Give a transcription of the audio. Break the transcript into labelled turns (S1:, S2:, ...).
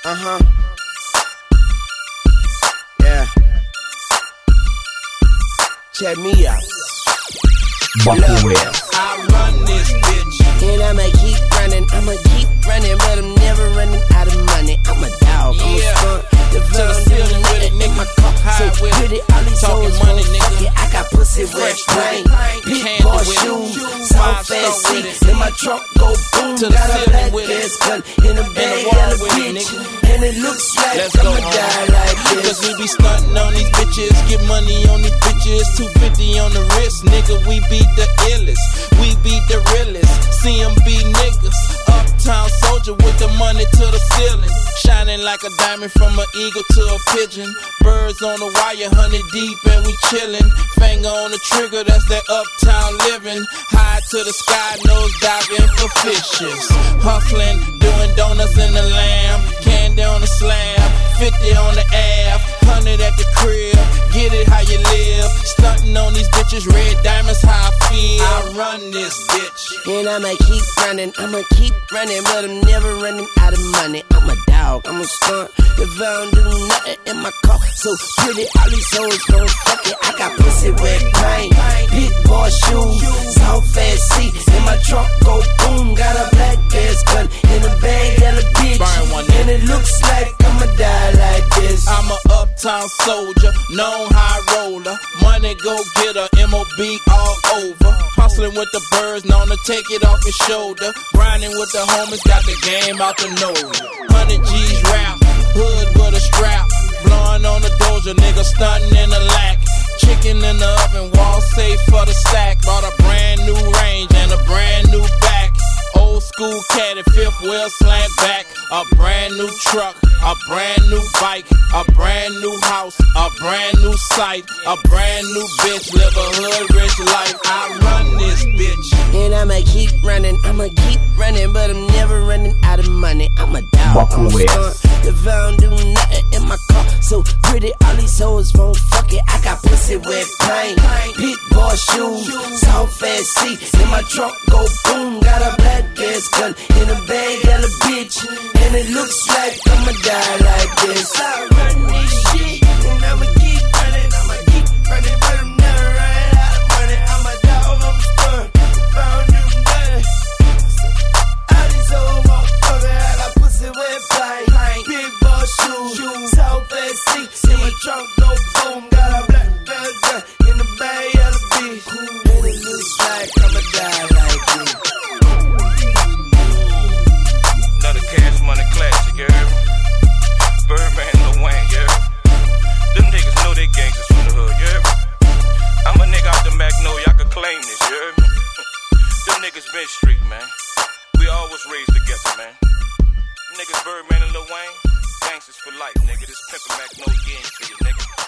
S1: Yeah. Check me out.
S2: I run this bitch,
S1: and I'ma keep running, but I'm never running out of money. I'm a dog, I'm a skunk, the
S2: ceiling with it, nigga.
S1: my car,
S2: High
S1: so
S2: with
S1: pretty, all these
S2: talking
S1: hoes
S2: money,
S1: won't fuck
S2: nigga.
S1: it. I got pussy wet brain, big
S2: Candle
S1: boy
S2: with it.
S1: shoes, so
S2: 5-star
S1: fast
S2: with
S1: seats, in my trunk go boom,
S2: To the
S1: got a
S2: ceiling
S1: black
S2: with it.
S1: gas gun in a bag,
S2: wall
S1: got a
S2: with it,
S1: bitch,
S2: nigga.
S1: and it looks like
S2: Let's go,
S1: I'ma die like this.
S2: Cause we be stunting on these bitches, get money on these bitches, 250 on the wrist, nigga, we beat the illest, we beat the realest, CMB niggas, uptown soldier with the money to the ceiling, shining like a diamond from an eagle to a pigeon, birds on the wire, 100 deep and we chillin', finger on the trigger, that's that uptown living, high to the sky, nose diving for fishes, hustling, doing donuts in the lamb, candy on the slab, 50 on the ab, 100 at the crib, get it how you live, stunting on these bitches, red diamonds, how I feel, I run this bitch,
S1: and I'ma keep running, but I'm never running out of money. I'm a dog, I'm a skunk, if I don't do nothing in my car, so pretty, all these hoes gon' fuck it. I got pussy wet paint, big boy shoes, so fast seats, in my trunk go boom, got a black gas gun in a bag, got a bitch,
S2: Burn one,
S1: and it looks like I'ma die like this.
S2: I'm a uptown soldier, known high roller, money go getter, MOB all over, hustling with the birds, known to take it off your shoulder, grinding with the homies, got the game out the nose, 100 G's rap, hood with a strap, blowing on the doja, nigga stunting in the lack, chicken in the oven, wall safe for the stack, bought a brand new range and a brand new back, old school caddy, fifth wheel slant back, a brand new truck, a brand new bike, a brand new house, a brand new site, a brand new bitch, live a hood rich life, I run this bitch,
S1: and I'ma keep running, but I'm never running out of money. I'm a dog, I'm a skunk, if I don't do nothing in my car, so pretty, all these hoes won't fuck it. I got pussy wet paint, big boy shoes, so fast seats, in my trunk go boom, got a black gas gun in a bag, got a bitch, and it looks like I'ma die like this. I run this shit, and I'ma keep running, but I'm never running out of money. I'm a dog, I'm a skunk, if I don't do nothing. All these hoes won't fuck it. I got pussy wet paint, big boy shoes, so fast seats, in my trunk go boom, got a black gas gun in the bag, got a bitch, and it looks like I'ma die like this.
S3: Another Cash Money classic, you heard me? Birdman, Lil Wayne, you heard me? Them niggas know they gangsters from the hood, you heard me? I'm a nigga out the Magnolia, I could claim this, you heard me? Them niggas been street, man. We always raised together, man. Them niggas Birdman and Lil Wayne, gangsters for life, nigga. This Pimpin' Magnolia into you, nigga.